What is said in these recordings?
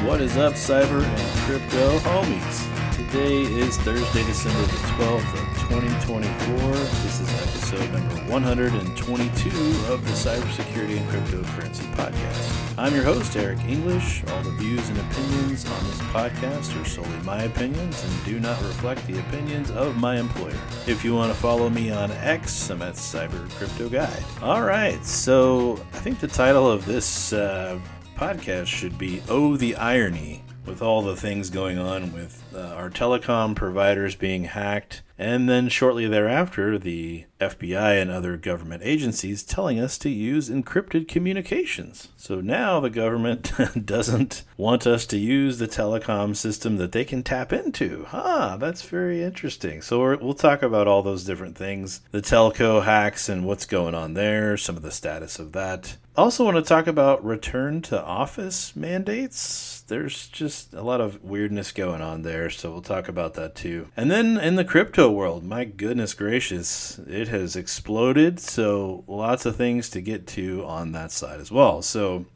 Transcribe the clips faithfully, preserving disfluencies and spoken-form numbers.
What is up, cyber and crypto homies? Today is Thursday, December the twelfth of twenty twenty-four. This is episode number one hundred twenty-two of the Cybersecurity and Cryptocurrency Podcast. I'm your host, Eric English. All the views and opinions on this podcast are solely my opinions and do not reflect the opinions of my employer. If you want to follow me on X, I'm at Cyber Crypto Guide. All right, so I think the title of this uh, podcast should be "Oh, the Irony," with all the things going on with uh, our telecom providers being hacked, and then shortly thereafter, the F B I and other government agencies telling us to use encrypted communications. So now the government doesn't want us to use the telecom system that they can tap into. Huh, that's very interesting. So we're, we'll talk about all those different things, the telco hacks and what's going on there, some of the status of that. Also want to talk about return to office mandates. There's just a lot of weirdness going on there, so we'll talk about that too. And then in the crypto world, my goodness gracious, it has exploded, so lots of things to get to on that side as well. So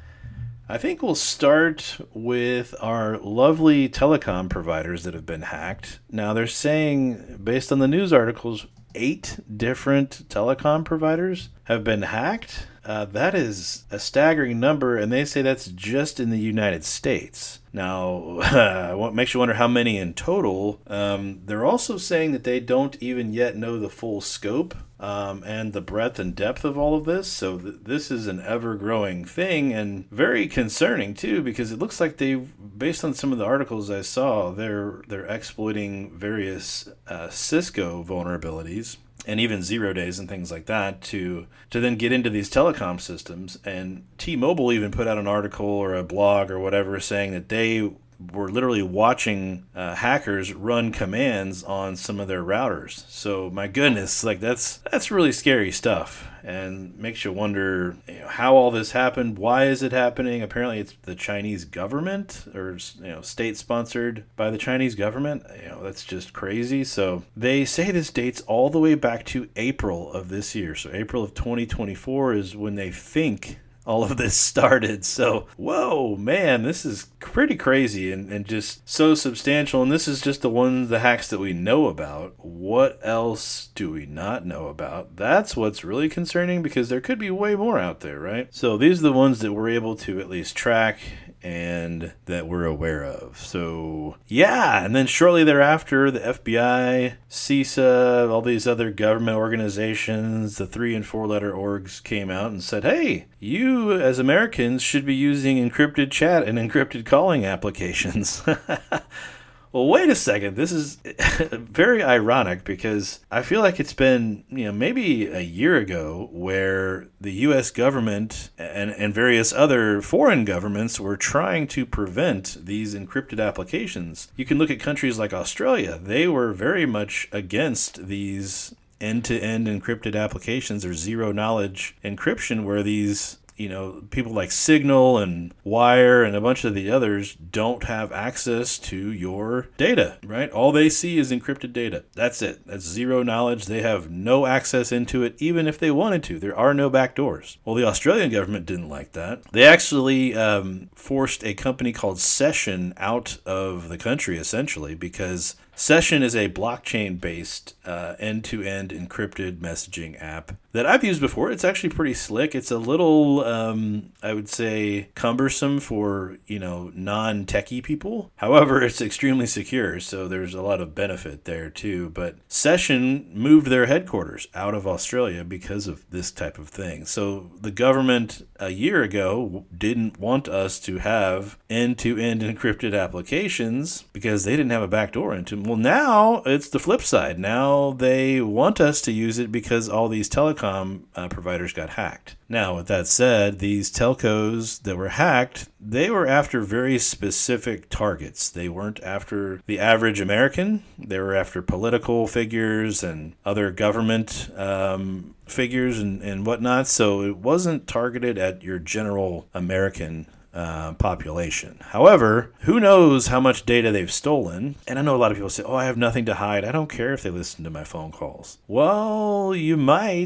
I think we'll start with our lovely telecom providers that have been hacked. Now they're saying, based on the news articles, eight different telecom providers have been hacked. Uh, that is a staggering number, and they say that's just in the United States. Now, uh, what makes you wonder how many in total. Um, they're also saying that they don't even yet know the full scope um, and the breadth and depth of all of this. So th- this is an ever-growing thing and very concerning, too, because it looks like they, based on some of the articles I saw, they're they're exploiting various uh, Cisco vulnerabilities and even zero days and things like that to to then get into these telecom systems. And T-Mobile even put out an article or a blog or whatever saying that they were literally watching uh, hackers run commands on some of their routers. So my goodness, like that's that's really scary stuff, and makes you wonder, you know, how all this happened. Why is it happening? Apparently it's the Chinese government, or you know, state sponsored by the Chinese government. You know, that's just crazy. So they say this dates all the way back to April of this year. So April of twenty twenty-four is when they think all of this started. So, whoa, man, this is pretty crazy and, and just so substantial. And this is just the ones, the hacks that we know about. What else do we not know about? That's what's really concerning, because there could be way more out there, right? So these are the ones that we're able to at least track and that we're aware of. So, yeah, and then shortly thereafter, the F B I, CISA, all these other government organizations, the three and four letter orgs came out and said, hey, you as Americans should be using encrypted chat and encrypted calling applications. Well, wait a second. This is very ironic, because I feel like it's been, you know, maybe a year ago where the U S government and, and various other foreign governments were trying to prevent these encrypted applications. You can look at countries like Australia. They were very much against these end-to-end encrypted applications, or zero-knowledge encryption, where these, you know, people like Signal and Wire and a bunch of the others don't have access to your data, right? All they see is encrypted data. That's it. That's zero knowledge. They have no access into it, even if they wanted to. There are no backdoors. Well, the Australian government didn't like that. They actually um, forced a company called Session out of the country, essentially, because Session is a blockchain-based uh, end-to-end encrypted messaging app that I've used before. It's actually pretty slick. It's a little, um, I would say, cumbersome for, you know, non-techie people. However, it's extremely secure, so there's a lot of benefit there too. But Session moved their headquarters out of Australia because of this type of thing. So the government a year ago didn't want us to have end-to-end encrypted applications because they didn't have a backdoor into them. Well, now it's the flip side. Now they want us to use it because all these telecom uh, providers got hacked. Now, with that said, these telcos that were hacked, they were after very specific targets. They weren't after the average American. They were after political figures and other government um, figures and, and whatnot. So it wasn't targeted at your general American Uh, population. However, who knows how much data they've stolen? And I know a lot of people say, oh, I have nothing to hide. I don't care if they listen to my phone calls. Well, you might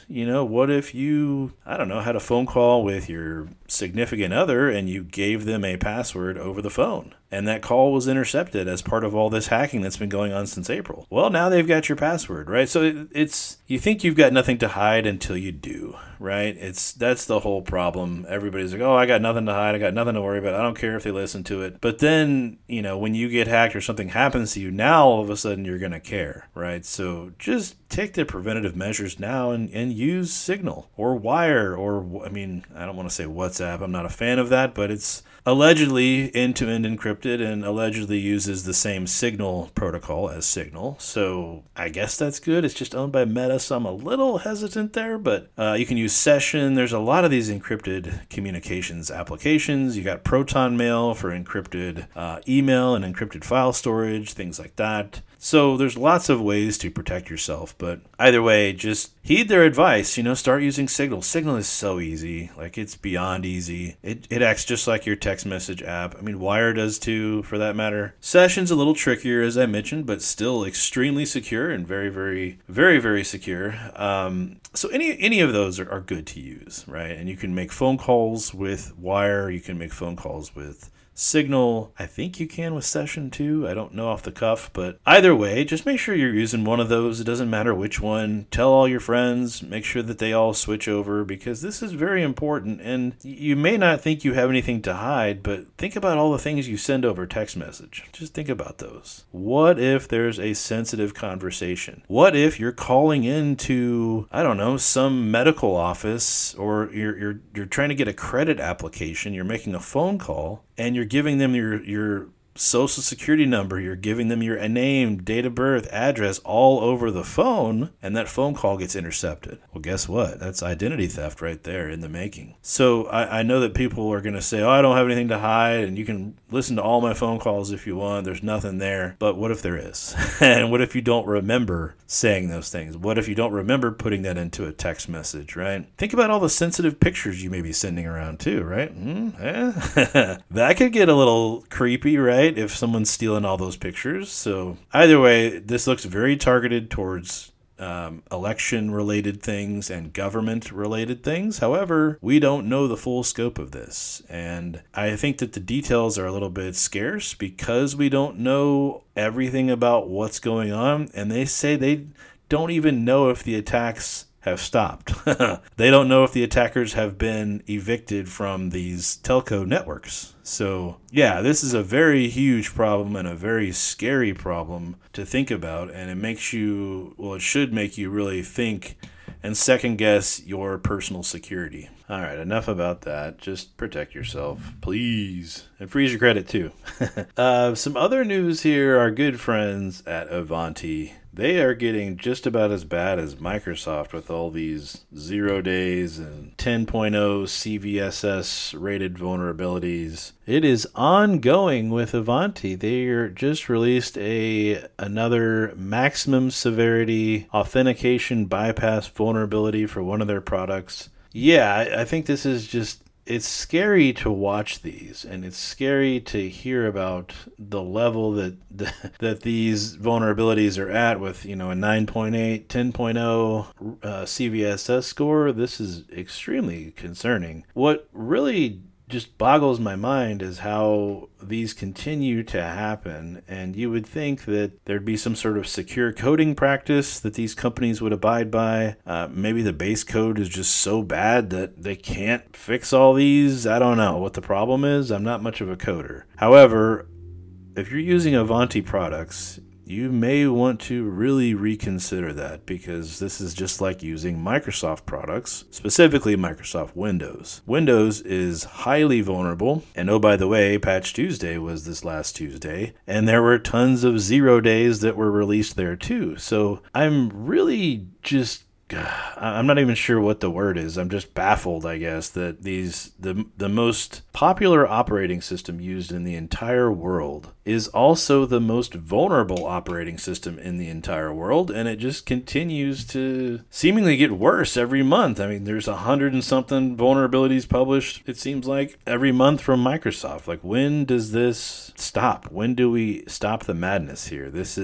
you know, what if you, I don't know, had a phone call with your significant other and you gave them a password over the phone and that call was intercepted as part of all this hacking that's been going on since April? Well, now they've got your password, right? So it, it's, you think you've got nothing to hide until you do, right? It's, that's the whole problem. Everybody's like, oh, I got nothing to hide. I got nothing to worry about. I don't care if they listen to it. But then, you know, when you get hacked or something happens to you, now all of a sudden you're going to care, right? So just take the preventative measures now and, and use Signal or Wire or, I mean, I don't want to say WhatsApp. I'm not a fan of that, but it's allegedly end-to-end encrypted and allegedly uses the same Signal protocol as Signal. So I guess that's good. It's just owned by Meta, so I'm a little hesitant there, but uh, you can use Session. There's a lot of these encrypted communications applications. You got Proton Mail for encrypted uh, email and encrypted file storage, things like that. So there's lots of ways to protect yourself, but either way, just heed their advice. You know, start using Signal. Signal is so easy. Like, it's beyond easy. It it acts just like your text message app. I mean, Wire does too, for that matter. Session's a little trickier, as I mentioned, but still extremely secure and very, very, very, very secure. Um, so any any of those are, are good to use, right? And you can make phone calls with Wire. You can make phone calls with Signal. I think you can with Session too. I don't know off the cuff, but either way, just make sure you're using one of those. It doesn't matter which one. Tell all your friends. Make sure that they all switch over, because this is very important. And you may not think you have anything to hide, but think about all the things you send over text message. Just think about those. What if there's a sensitive conversation? What if you're calling into, I don't know, some medical office, or you're you're you're trying to get a credit application, you're making a phone call, and you're giving them your, your social security number, you're giving them your name, date of birth, address all over the phone, and that phone call gets intercepted. Well, guess what? That's identity theft right there in the making. So I, I know that people are going to say, oh, I don't have anything to hide, and you can listen to all my phone calls if you want. There's nothing there. But what if there is? And what if you don't remember saying those things? What if you don't remember putting that into a text message, right? Think about all the sensitive pictures you may be sending around too, right? Mm, eh? That could get a little creepy, right? If someone's stealing all those pictures. So either way, this looks very targeted towards um, election-related things and government-related things. However, we don't know the full scope of this. And I think that the details are a little bit scarce because we don't know everything about what's going on. And they say they don't even know if the attacks have stopped. They don't know if the attackers have been evicted from these telco networks. So yeah, this is a very huge problem and a very scary problem to think about. And it makes you, well, it should make you really think and second guess your personal security. All right, enough about that. Just protect yourself, please. And freeze your credit too. uh, some other news here. Our good friends at Ivanti, they are getting just about as bad as Microsoft with all these zero days and ten point oh C V S S rated vulnerabilities. It is ongoing with Ivanti. They are just released a another maximum severity authentication bypass vulnerability for one of their products. Yeah, I, I think this is just, it's scary to watch these, and it's scary to hear about the level that the, that these vulnerabilities are at with, you know, a nine point eight, ten point oh uh, C V S S score. This is extremely concerning. What really just boggles my mind is how these continue to happen, and you would think that there'd be some sort of secure coding practice that these companies would abide by. Uh, maybe the base code is just so bad that they can't fix all these. I don't know what the problem is. I'm not much of a coder. However, if you're using Ivanti products, you may want to really reconsider that, because this is just like using Microsoft products, specifically Microsoft Windows. Windows is highly vulnerable, and oh, by the way, Patch Tuesday was this last Tuesday, and there were tons of zero days that were released there too. So I'm really just I'm not even sure what the word is. I'm just baffled, I guess, that these the the most popular operating system used in the entire world is also the most vulnerable operating system in the entire world, and it just continues to seemingly get worse every month. I mean, there's a hundred and something vulnerabilities published, it seems like, every month from Microsoft. Like, when does this stop? When do we stop the madness here? This is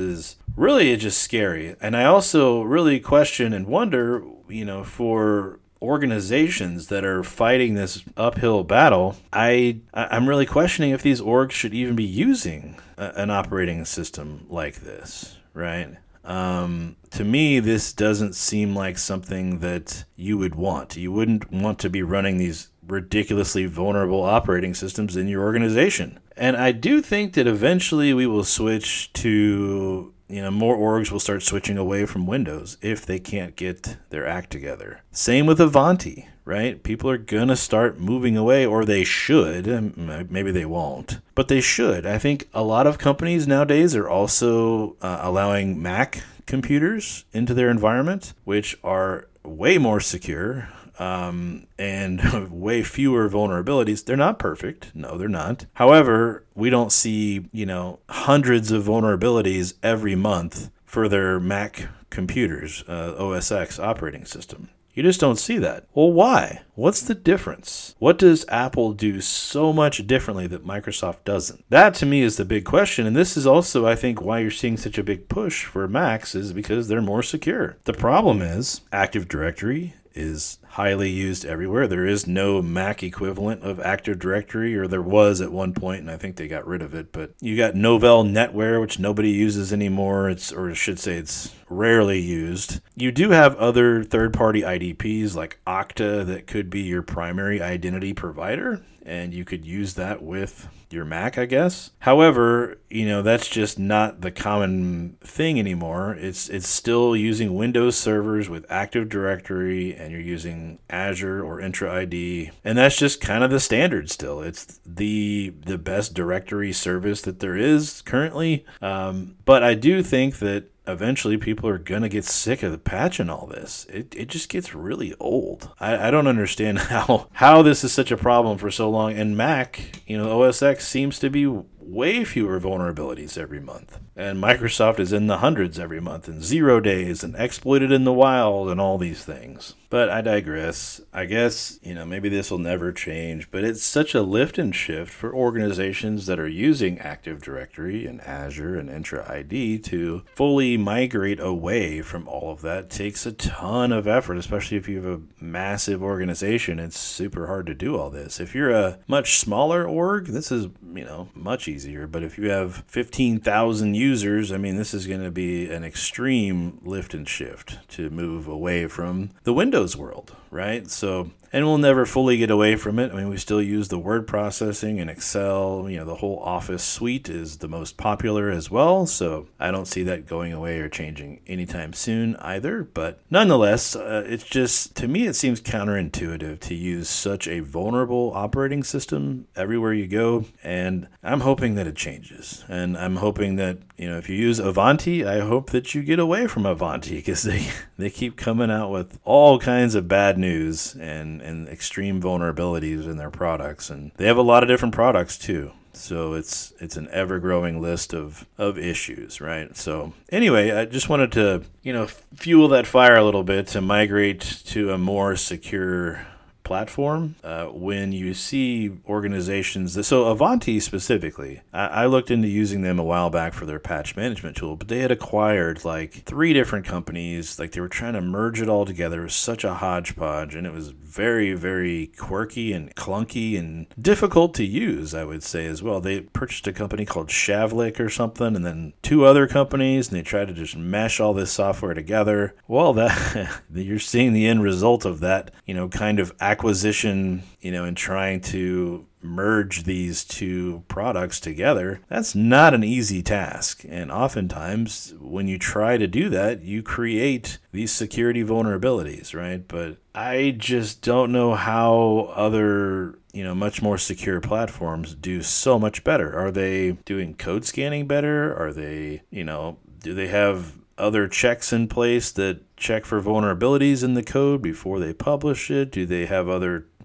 really it's just scary. And I also really question and wonder, you know, for organizations that are fighting this uphill battle, I I'm really questioning if these orgs should even be using a, an operating system like this, right? Um, to me, this doesn't seem like something that you would want. You wouldn't want to be running these ridiculously vulnerable operating systems in your organization. And I do think that eventually we will switch to, you know, more orgs will start switching away from Windows if they can't get their act together. Same with Ivanti, right? People are going to start moving away, or they should. Maybe they won't, but they should. I think a lot of companies nowadays are also uh, allowing Mac computers into their environment, which are way more secure. Um, and way fewer vulnerabilities. They're not perfect. No, they're not. However, we don't see, you know, hundreds of vulnerabilities every month for their Mac computers, uh, O S X operating system. You just don't see that. Well, why? What's the difference? What does Apple do so much differently that Microsoft doesn't? That, to me, is the big question. And this is also, I think, why you're seeing such a big push for Macs is because they're more secure. The problem is Active Directory is highly used everywhere. There is no Mac equivalent of Active Directory, or there was at one point, and I think they got rid of it. But you got Novell NetWare, which nobody uses anymore. It's, or I should say, it's rarely used. You do have other third-party I D Ps like Okta that could be your primary identity provider, and you could use that with your Mac, I guess. However, you know, that's just not the common thing anymore. It's it's still using Windows servers with Active Directory, and you're using Azure or Entra I D, and that's just kind of the standard still. It's the the best directory service that there is currently. Um, but I do think that eventually people are going to get sick of the patching all this. It it just gets really old. I, I don't understand how, how this is such a problem for so long. And Mac, you know, O S X seems to be way fewer vulnerabilities every month. And Microsoft is in the hundreds every month, and zero days, and exploited in the wild, and all these things. But I digress. I guess, you know, maybe this will never change, but it's such a lift and shift for organizations that are using Active Directory and Azure and Entra I D to fully migrate away from all of that. It takes a ton of effort, especially if you have a massive organization. It's super hard to do all this. If you're a much smaller org, this is, you know, much easier. But if you have fifteen thousand users, I mean, this is going to be an extreme lift and shift to move away from the Windows world, right? So, and we'll never fully get away from it. I mean, we still use the word processing and Excel. You know, the whole Office suite is the most popular as well. So I don't see that going away or changing anytime soon either. But nonetheless, uh, it's just, to me, it seems counterintuitive to use such a vulnerable operating system everywhere you go. And I'm hoping that it changes. And I'm hoping that, you know, if you use Ivanti, I hope that you get away from Ivanti, because they, they keep coming out with all kinds of bad news and and extreme vulnerabilities in their products, and they have a lot of different products too. So it's it's an ever-growing list of, of issues, right? So anyway, I just wanted to, you know, fuel that fire a little bit to migrate to a more secure platform. Uh, when you see organizations that, so Ivanti specifically, I, I looked into using them a while back for their patch management tool, but they had acquired like three different companies. Like they were trying to merge it all together. It was such a hodgepodge, and it was very, very quirky and clunky and difficult to use, I would say, as well. They purchased a company called Shavlik or something, and then two other companies, and they tried to just mesh all this software together. Well, that you're seeing the end result of that, you know, kind of acquisition, you know, and trying to merge these two products together. That's not an easy task. And oftentimes when you try to do that, you create these security vulnerabilities, right? But I just don't know how other, you know, much more secure platforms do so much better. Are they doing code scanning better? Are they, you know, do they have other checks in place that check for vulnerabilities in the code before they publish it? Do they have other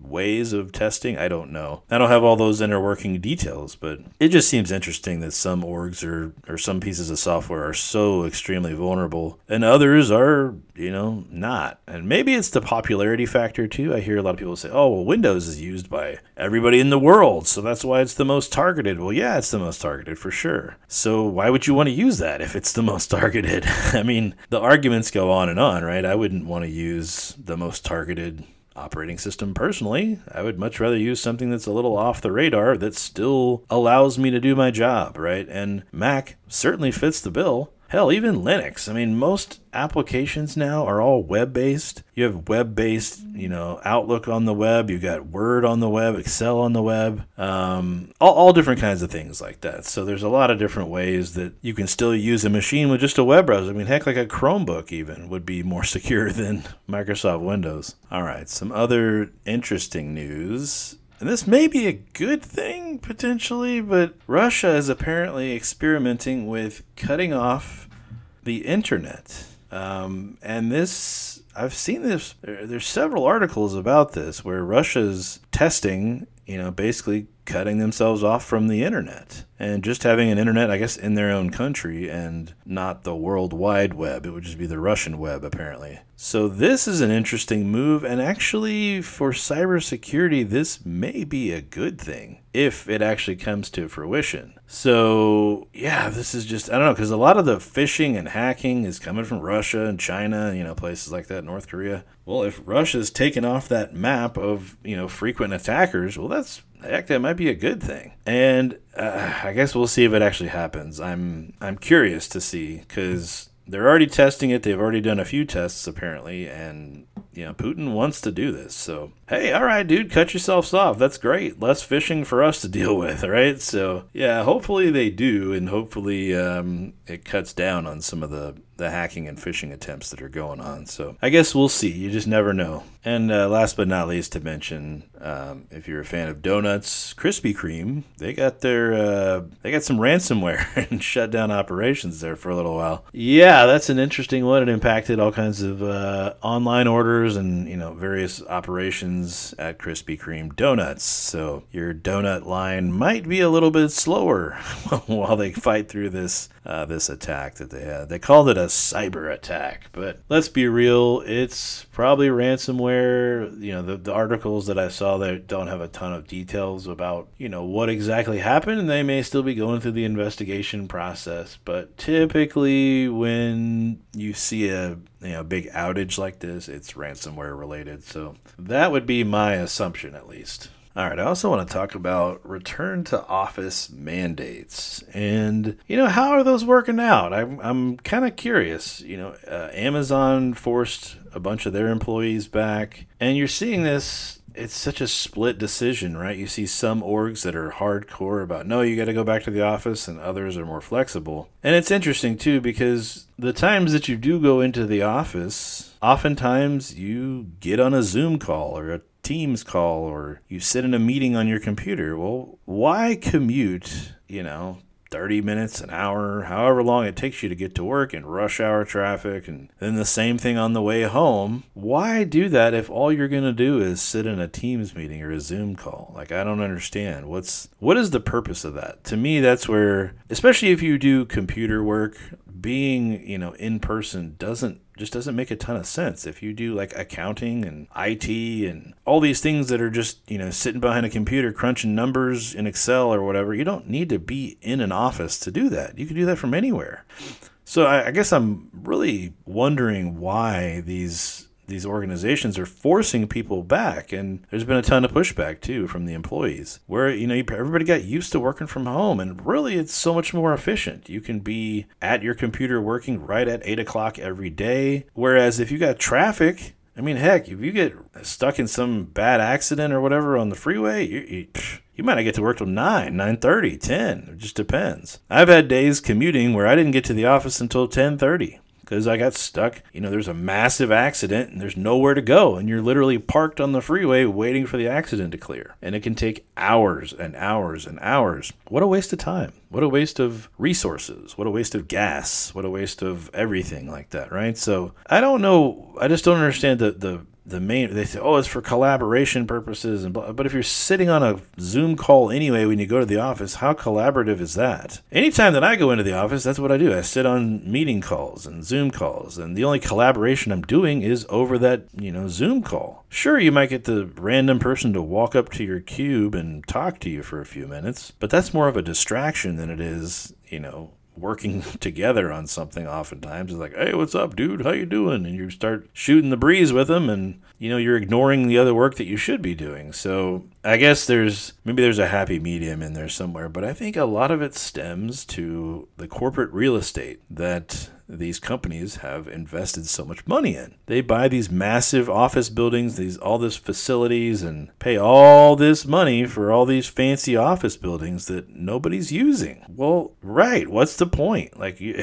ways of testing. I don't know. I don't have all those inner working details, but it just seems interesting that some orgs or, or some pieces of software are so extremely vulnerable and others are, you know, not. And maybe it's the popularity factor too. I hear a lot of people say, oh, well, Windows is used by everybody in the world, so that's why it's the most targeted. Well, yeah, it's the most targeted for sure. So why would you want to use that if it's the most targeted? I mean, the arguments go on and on, right? I wouldn't want to use the most targeted operating system personally. I would much rather use something that's a little off the radar that still allows me to do my job, right? And Mac certainly fits the bill. Hell, even Linux. I mean, most applications now are all web-based. You have web-based, you know, Outlook on the web. You got Word on the web, Excel on the web, um, all, all different kinds of things like that. So there's a lot of different ways that you can still use a machine with just a web browser. I mean, heck, like a Chromebook even would be more secure than Microsoft Windows. All right, some other interesting news. And this may be a good thing, potentially, but Russia is apparently experimenting with cutting off the internet. Um, and this, I've seen this, there, there's several articles about this where Russia's testing, you know, basically cutting themselves off from the internet and just having an internet, I guess, in their own country and not the World Wide Web. It would just be the Russian web, apparently. So this is an interesting move, and actually for cybersecurity, this may be a good thing if it actually comes to fruition. So yeah, this is just, I don't know, because a lot of the phishing and hacking is coming from Russia and China, you know, places like that, North Korea. Well, if Russia's taken off that map of, you know, frequent attackers, well, that's, heck, that might be a good thing. And uh, I guess we'll see if it actually happens. I'm I'm curious to see, because they're already testing it. They've already done a few tests, apparently, and, you know, Putin wants to do this. So, hey, all right, dude, cut yourselves off. That's great. Less phishing for us to deal with, right? So, yeah, hopefully they do, and hopefully um, it cuts down on some of the, the hacking and phishing attempts that are going on. So, I guess we'll see. You just never know. And uh, last but not least to mention, um, if you're a fan of donuts, Krispy Kreme, they got their uh, they got some ransomware and shut down operations there for a little while. Yeah, that's an interesting one. It impacted all kinds of uh, online orders and, you know, various operations at Krispy Kreme donuts. So your donut line might be a little bit slower while they fight through this uh, this attack that they had. They called it a cyber attack, but let's be real, it's probably ransomware. You know, the, the articles that I saw that don't have a ton of details about, you know, what exactly happened, and they may still be going through the investigation process. But typically when you see a, you know, big outage like this, it's ransomware related. So that would be my assumption, at least. All right, I also want to talk about return to office mandates. And, you know, how are those working out? I'm, I'm kind of curious. You know, uh, Amazon forced a bunch of their employees back, and you're seeing this. It's such a split decision, right? You see some orgs that are hardcore about, no, you got to go back to the office, and others are more flexible. And it's interesting, too, because the times that you do go into the office, oftentimes you get on a Zoom call or a Teams call, or you sit in a meeting on your computer. Well, why commute, you know, thirty minutes, an hour, however long it takes you to get to work in rush hour traffic, and then the same thing on the way home? Why do that if all you're going to do is sit in a Teams meeting or a Zoom call? Like, I don't understand. What's what is the purpose of that? To me, that's where, especially if you do computer work, being, you know, in person doesn't just doesn't make a ton of sense. If you do like accounting and I T and all these things that are just, you know, sitting behind a computer crunching numbers in Excel or whatever, you don't need to be in an office to do that. You can do that from anywhere. So I, I guess I'm really wondering why these these organizations are forcing people back. And there's been a ton of pushback too from the employees, where, you know, everybody got used to working from home, and really it's so much more efficient. You can be at your computer working right at eight o'clock every day. Whereas if you got traffic, I mean, heck, if you get stuck in some bad accident or whatever on the freeway, you, you, you might not get to work till nine, nine thirty, ten. It just depends. I've had days commuting where I didn't get to the office until ten thirty. Because I got stuck. You know, there's a massive accident and there's nowhere to go. And you're literally parked on the freeway waiting for the accident to clear. And it can take hours and hours and hours. What a waste of time. What a waste of resources. What a waste of gas. What a waste of everything like that, right? So I don't know. I just don't understand the, the the main, they say, oh, it's for collaboration purposes. And blah. But if you're sitting on a Zoom call anyway when you go to the office, how collaborative is that? Anytime that I go into the office, that's what I do. I sit on meeting calls and Zoom calls, and the only collaboration I'm doing is over that, you know, Zoom call. Sure, you might get the random person to walk up to your cube and talk to you for a few minutes, but that's more of a distraction than it is, you know, working together on something. Oftentimes it's like, hey, what's up, dude? How you doing? And you start shooting the breeze with them, and you know you're ignoring the other work that you should be doing. So I guess there's maybe there's a happy medium in there somewhere, but I think a lot of it stems to the corporate real estate that these companies have invested so much money in. They buy these massive office buildings, these all this facilities, and pay all this money for all these fancy office buildings that nobody's using. Well, right, what's the point? Like, you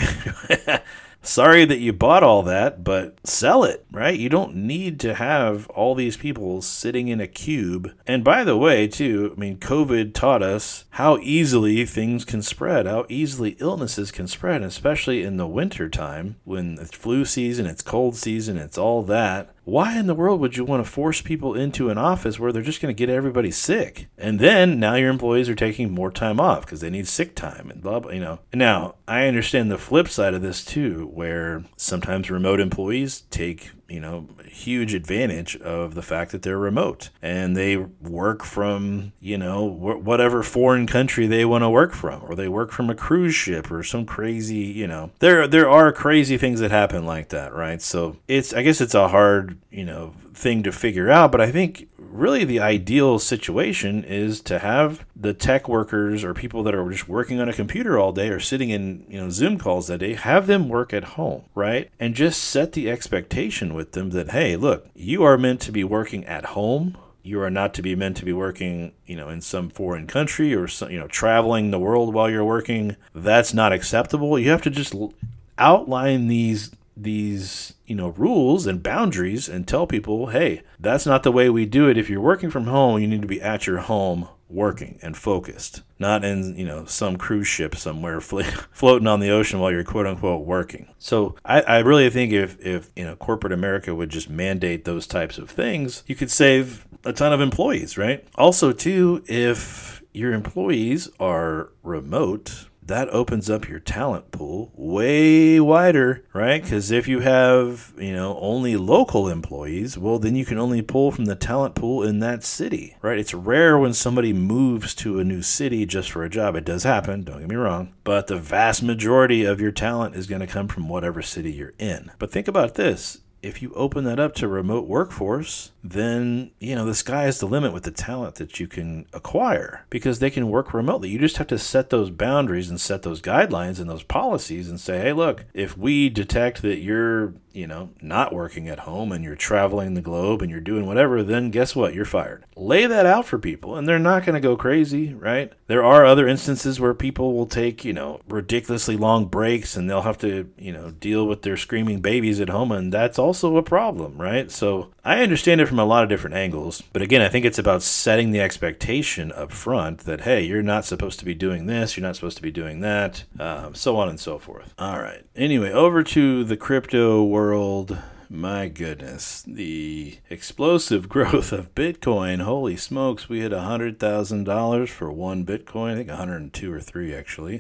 sorry that you bought all that, but sell it, right? You don't need to have all these people sitting in a cube. And by the way, too, I mean, COVID taught us how easily things can spread, how easily illnesses can spread, especially in the winter time when it's flu season, it's cold season, it's all that. Why in the world would you want to force people into an office where they're just going to get everybody sick? And then now your employees are taking more time off because they need sick time and blah, blah, you know. Now, I understand the flip side of this too, where sometimes remote employees take, you know, huge advantage of the fact that they're remote and they work from, you know, wh- whatever foreign country they want to work from, or they work from a cruise ship or some crazy, you know, there, there are crazy things that happen like that, right? So it's, I guess it's a hard, you know, thing to figure out, but I think really the ideal situation is to have the tech workers or people that are just working on a computer all day or sitting in, you know, Zoom calls that day, have them work at home, right? And just set the expectation with them that, hey, look, you are meant to be working at home. You are not to be meant to be working, you know, in some foreign country or, some, you know, traveling the world while you're working. That's not acceptable. You have to just outline these these, you know, rules and boundaries and tell people, hey, that's not the way we do it. If you're working from home, you need to be at your home working and focused, not in, you know, some cruise ship somewhere fl- floating on the ocean while you're quote unquote working. So I, I really think if, if, you know, corporate America would just mandate those types of things, you could save a ton of employees, right? Also, too, if your employees are remote, that opens up your talent pool way wider, right? Because if you have, you know, only local employees, well, then you can only pull from the talent pool in that city, right? It's rare when somebody moves to a new city just for a job. It does happen, don't get me wrong, but the vast majority of your talent is going to come from whatever city you're in. But think about this. If you open that up to remote workforce, then, you know, the sky is the limit with the talent that you can acquire because they can work remotely. You just have to set those boundaries and set those guidelines and those policies and say, hey, look, if we detect that you're, you know, not working at home and you're traveling the globe and you're doing whatever, then guess what? You're fired. Lay that out for people and they're not going to go crazy, right? There are other instances where people will take, you know, ridiculously long breaks and they'll have to, you know, deal with their screaming babies at home, and that's also a problem, right? So I understand it from a lot of different angles, but again, I think it's about setting the expectation up front that, hey, you're not supposed to be doing this, you're not supposed to be doing that, um, so on and so forth. All right. Anyway, over to the crypto world. My goodness, the explosive growth of Bitcoin. Holy smokes, we hit one hundred thousand dollars for one Bitcoin. I think one hundred two or three actually.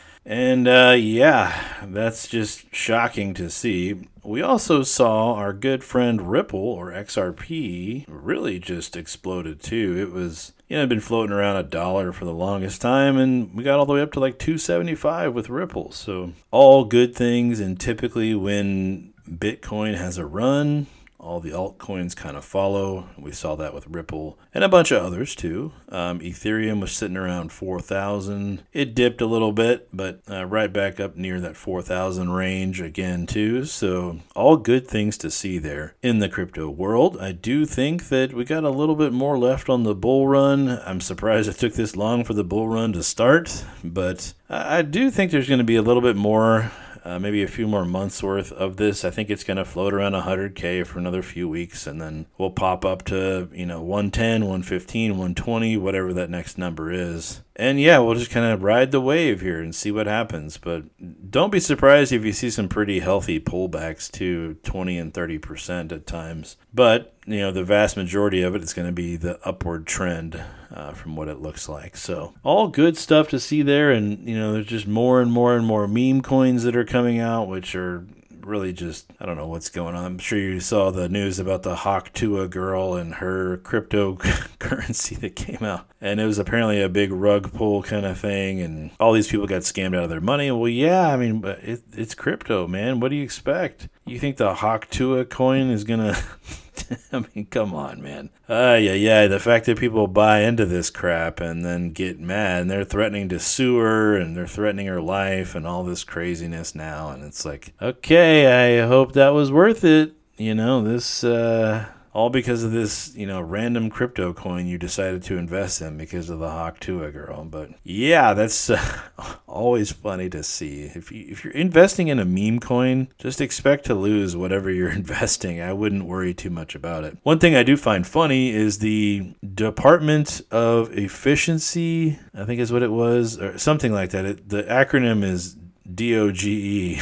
And uh, yeah, that's just shocking to see. We also saw our good friend Ripple, or X R P, really just exploded too. It was, you know, been floating around a dollar for the longest time, and we got all the way up to like two seventy-five with Ripple. So all good things, and typically when Bitcoin has a run, all the altcoins kind of follow. We saw that with Ripple and a bunch of others too. Um, Ethereum was sitting around four thousand. It dipped a little bit, but uh, right back up near that four thousand range again too. So all good things to see there in the crypto world. I do think that we got a little bit more left on the bull run. I'm surprised it took this long for the bull run to start, but I do think there's going to be a little bit more. Uh, maybe a few more months worth of this. I think it's going to float around one hundred K for another few weeks, and then we'll pop up to, you know, one ten, one fifteen, one twenty, whatever that next number is. And yeah, we'll just kind of ride the wave here and see what happens. But don't be surprised if you see some pretty healthy pullbacks to twenty and thirty percent at times. But, you know, the vast majority of it is going to be the upward trend uh, from what it looks like. So all good stuff to see there. And, you know, there's just more and more and more meme coins that are coming out, which are really just, I don't know what's going on. I'm sure you saw the news about the Hawk Tuah girl and her cryptocurrency that came out. And it was apparently a big rug pull kind of thing. And all these people got scammed out of their money. Well, yeah, I mean, but it, it's crypto, man. What do you expect? You think the Hawk Tuah coin is going to... I mean, come on, man. Uh, yeah, yeah. The fact that people buy into this crap and then get mad, and they're threatening to sue her, and they're threatening her life, and all this craziness now. And it's like, okay, I hope that was worth it. You know, this, uh, all because of this, you know, random crypto coin you decided to invest in because of the Hawk Tuah girl. But yeah, that's uh, always funny to see. If you, if you're investing in a meme coin, just expect to lose whatever you're investing. I wouldn't worry too much about it. One thing I do find funny is the Department of Efficiency, I think is what it was, or something like that. It, the acronym is D O G E,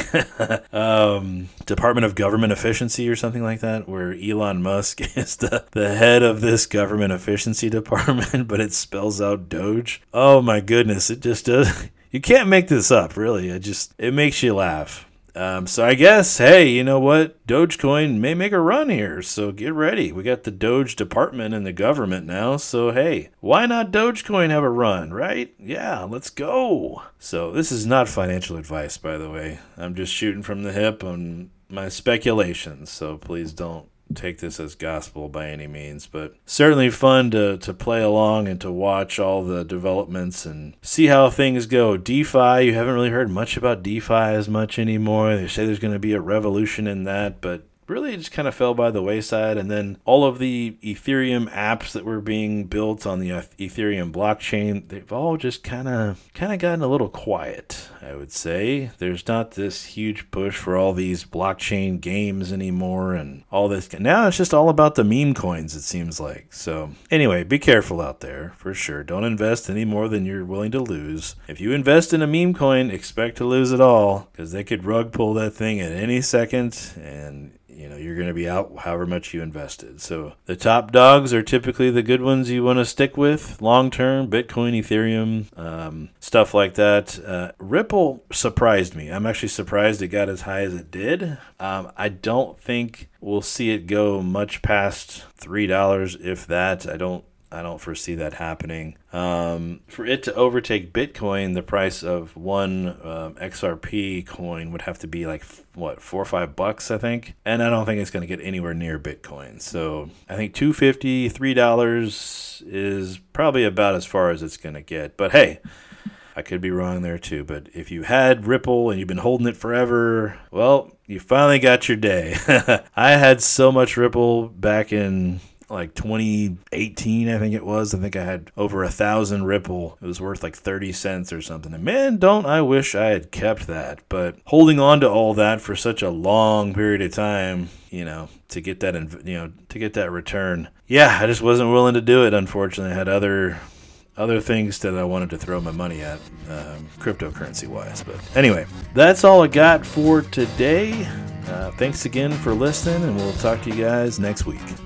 um, Department of Government Efficiency or something like that, where Elon Musk is the, the head of this government efficiency department, but it spells out Doge. Oh my goodness, it just does. You can't make this up, really. It just, it makes you laugh. Um, so I guess, hey, you know what? Dogecoin may make a run here, so get ready. We got the Doge department in the government now, so hey, why not Dogecoin have a run, right? Yeah, let's go. So this is not financial advice, by the way. I'm just shooting from the hip on my speculations, so please don't take this as gospel by any means, but certainly fun to, to play along and to watch all the developments and see how things go. DeFi, you haven't really heard much about DeFi as much anymore. They say there's going to be a revolution in that, but really it just kind of fell by the wayside. And then all of the Ethereum apps that were being built on the Ethereum blockchain, they've all just kind of kind of gotten a little quiet, I would say. There's not this huge push for all these blockchain games anymore and all this. Now it's just all about the meme coins, it seems like. So anyway, be careful out there for sure. Don't invest any more than you're willing to lose. If you invest in a meme coin, expect to lose it all, because they could rug pull that thing at any second, and you know, you're going to be out however much you invested. So the top dogs are typically the good ones you want to stick with long-term, Bitcoin, Ethereum, um, stuff like that. Uh, Ripple surprised me. I'm actually surprised it got as high as it did. Um, I don't think we'll see it go much past three dollars, if that. I don't I don't foresee that happening. Um, for it to overtake Bitcoin, the price of one um, X R P coin would have to be like, what, four or five bucks, I think. And I don't think it's going to get anywhere near Bitcoin. So I think two dollars and fifty cents, three dollars is probably about as far as it's going to get. But hey, I could be wrong there too. But if you had Ripple and you've been holding it forever, well, you finally got your day. I had so much Ripple back in like twenty eighteen, I think it was. I think I had over a thousand Ripple. It was worth like thirty cents or something. And man, don't I wish I had kept that. But holding on to all that for such a long period of time, you know, to get that, you know, to get that return. Yeah, I just wasn't willing to do it. Unfortunately, I had other other things that I wanted to throw my money at, um, cryptocurrency wise. But anyway, that's all I got for today. Uh, thanks again for listening, and we'll talk to you guys next week.